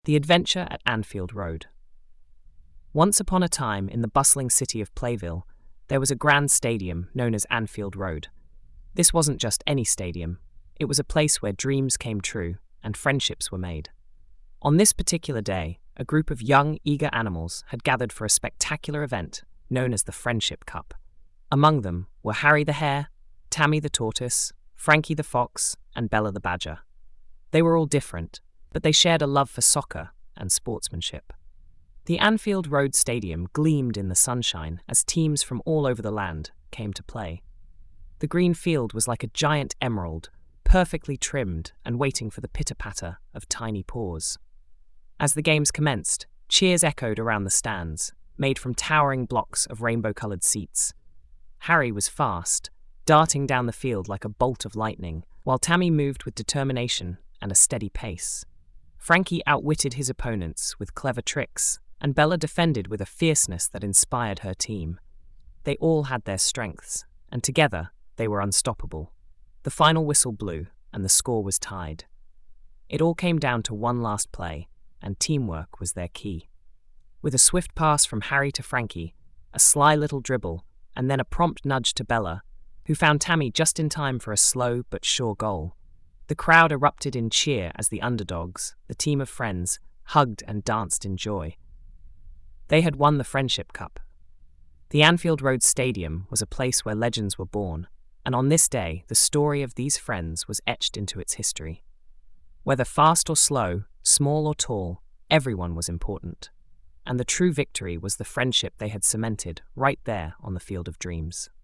The Adventure at Anfield Road. Once upon a time, in the bustling city of Playville, there was a grand stadium known as Anfield Road. This wasn't just any stadium. It was a place where dreams came true and friendships were made. On this particular day, a group of young, eager animals had gathered for a spectacular event known as the Friendship Cup. Among them were Harry the Hare, Tammy the Tortoise, Frankie the Fox, and Bella the Badger. They were all different, but they shared a love for soccer and sportsmanship. The Anfield Road Stadium gleamed in the sunshine as teams from all over the land came to play. The green field was like a giant emerald, perfectly trimmed and waiting for the pitter-patter of tiny paws. As the games commenced, cheers echoed around the stands, made from towering blocks of rainbow-coloured seats. Harry was fast, darting down the field like a bolt of lightning, while Tammy moved with determination and a steady pace. Frankie outwitted his opponents with clever tricks, and Bella defended with a fierceness that inspired her team. They all had their strengths, and together they were unstoppable. The final whistle blew, and the score was tied. It all came down to one last play, and teamwork was their key. With a swift pass from Harry to Frankie, a sly little dribble, and then a prompt nudge to Bella, who found Tammy just in time for a slow but sure goal. The crowd erupted in cheer as the underdogs, the team of friends, hugged and danced in joy. They had won the Friendship Cup. The Anfield Road Stadium was a place where legends were born, and on this day, the story of these friends was etched into its history. Whether fast or slow, small or tall, everyone was important. And the true victory was the friendship they had cemented right there on the Field of Dreams.